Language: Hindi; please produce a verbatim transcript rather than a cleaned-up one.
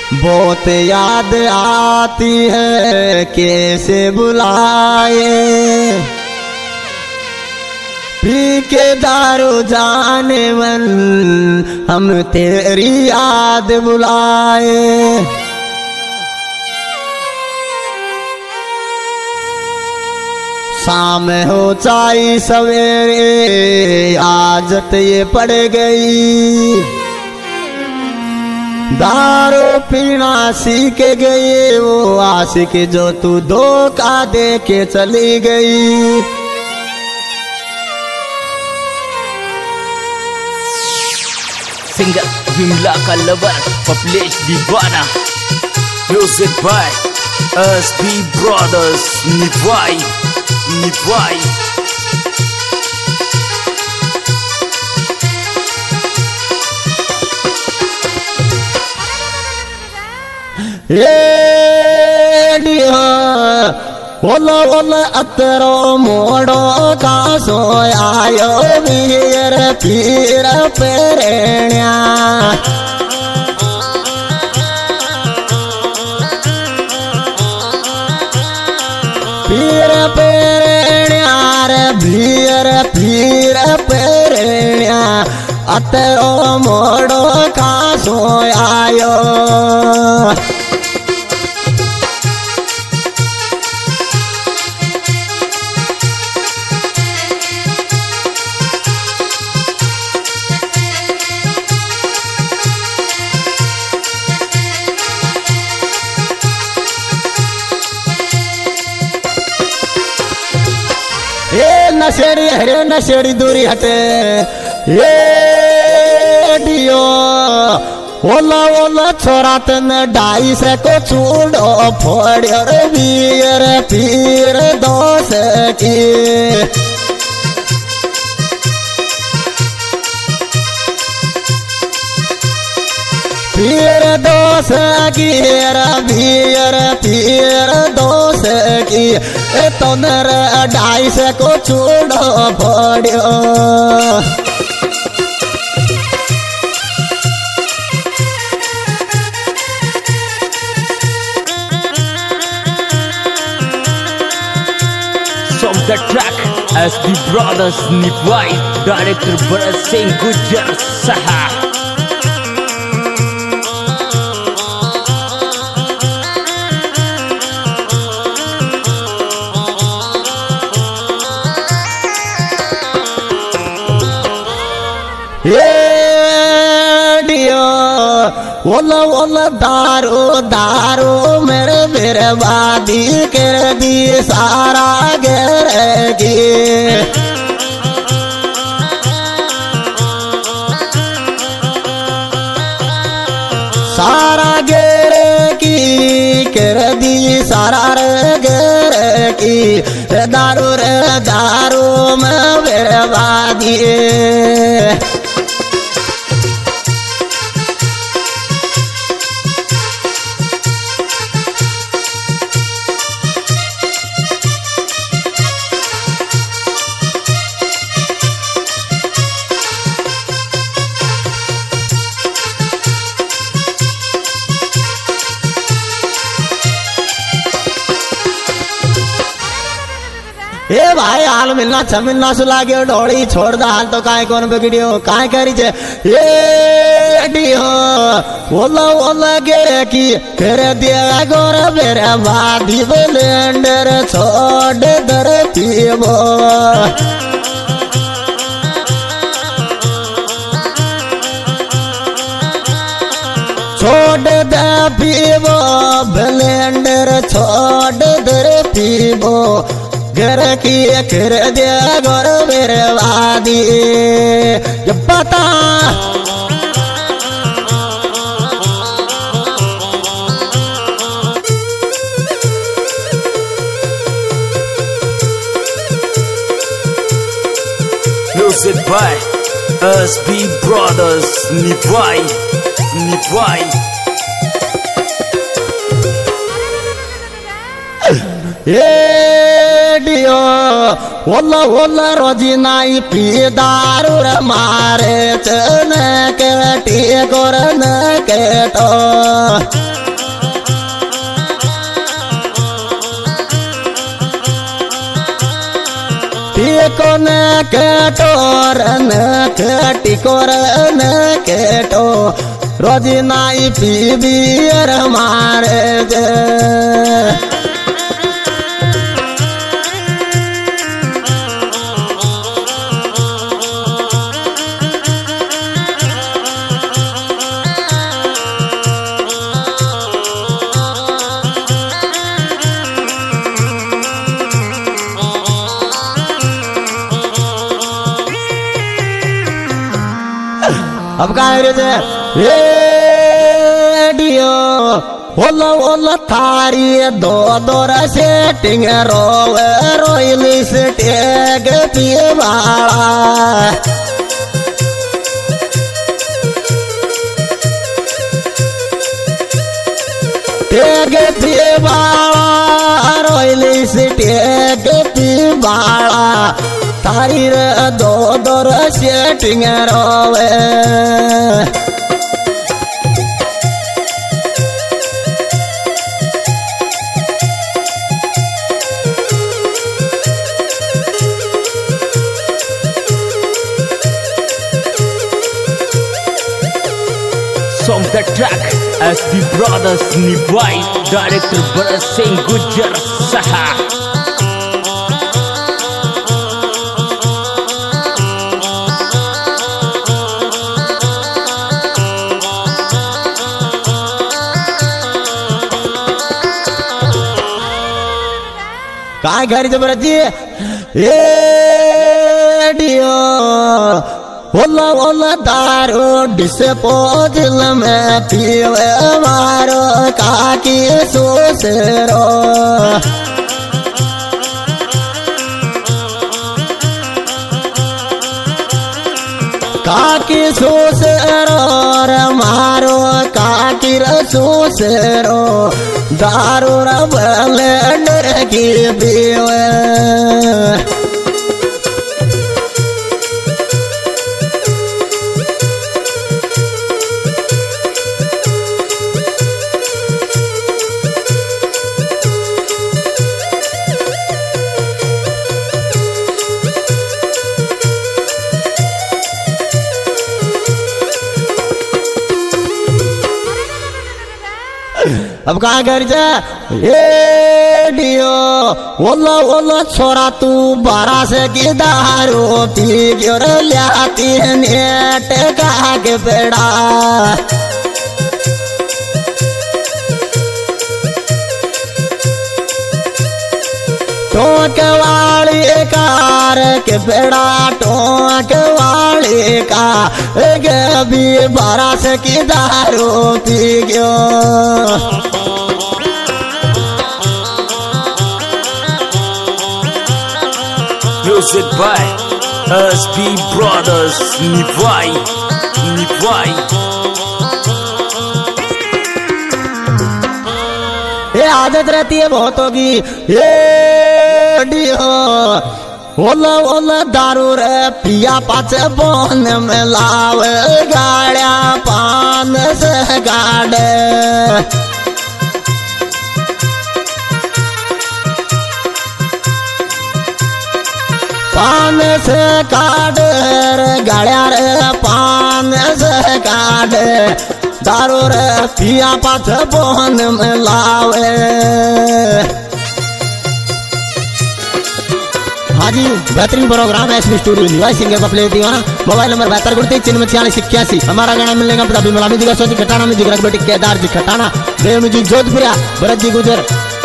बहुत याद आती है कैसे बुलाए, पी के दारू जाने मन हम तेरी याद बुलाए। शाम हो चाई सवेरे आदत ये पड़ गई, दारू पीना सीख गई वो आशिक जो तू धोखा दे के चली गई। सिंगर विमला का लवर पपलेश दीवाना, music by S B Brothers निभाई निभाई। ओला ओला अतरो मोड़ो का सोयायो वीर पीर पेरण्या, पीर पेरण्या रे वीर पीर पेरण्या, अतरो मोड़ो का सोयायो। ये नशेड़ी हरे नशेड़ी दूरी हटे, ये डियो ओला ओला छोरा तन ढाई से को चूड़ो फोड़ो रे वीर पीर दोष की, पीर दोष की वीर पीर दोष की, तो नर ढाई से को चूड़ो फोड़ो। From the track S B Brothers निभाई, डायरेक्टर भरत सिंह गुज्जर सहा। ओला ओला दारू दारू मेरे बर्बादी कर दी सारा घर की, सारा घर की कर दी सारा घर की, दारू रे दारू में बर्बादी। ए भाई हाल मिलना छमिलना सुला के ढोड़ी छोड़ दा हाल तो काय कौन बिगड़ियो काय करी जे ये डियो ओला ओला गेरे की कर दिया गोर मेरे वादी ब्लेंडर छोड़ दर पीबो, छोड़ दे पीबो ब्लेंडर छोड़ दर पीबो, घर की कर दिया गोर मेरे वादी ये पता। Music by S B Brothers निभाई निभाई। ये डियो ओला ओला रोजी नाई पी दारू रे मारे चन के टी गोर न के केटो टिको न केटो रन टिको रन केटो रोजी नाई पी बियर मारे जे अब का रे डियो ओला ओला थारी दो दो सेटिंग रोवे रोइली स्टेग पीवाला टेग पीवाला रोइली स्टेग पीवाला तारी रे दो दो सेटिंग रोवे Song the track S D Brothers Nivai, director Bharat Singh Gujar Saha. काय घरी जबरजी ए डियो ओला ओला दारू डिस्पोजल में पीवे मारो काकी सोसरो काकी सोसरो रे मारो काकी सोसरो दारू ब्लेंडर की पीवे अब कहाँ कर जा ए डियो ओला ओला छोरा तू बारह से की दारू पी क्यों लियाती है नेट का के बेड़ा टोक वाली कार के बेड़ा टोक वाली का एक भी बारह से की दारू पी क्यों Music by S D Brothers Nivai, Nivai. ये आदत रहती है बहुत होगी ये डियो ओला ओला दारू रे पिया पाच बोन में लावे गाड़िया पान से गाड़े पान से काट गाड़िया रे पान से काट दारू रे पिया पाच बोन में लावे हाँ जी बेहतरीन प्रोग्राम है इसमें स्टूडियो निवाई सिंगर का प्ले दीवाना मोबाइल नंबर बहत्तर गुड़ती चिन्ह छियालीस इक्यासी हमारा गाना मिलेगा पता भी मिला म्यूजिक सोची खटाना म्यूजिक रखबेटी केदार जी खटाना देव म्यूजिक जोधपुरा भरत जी गुजर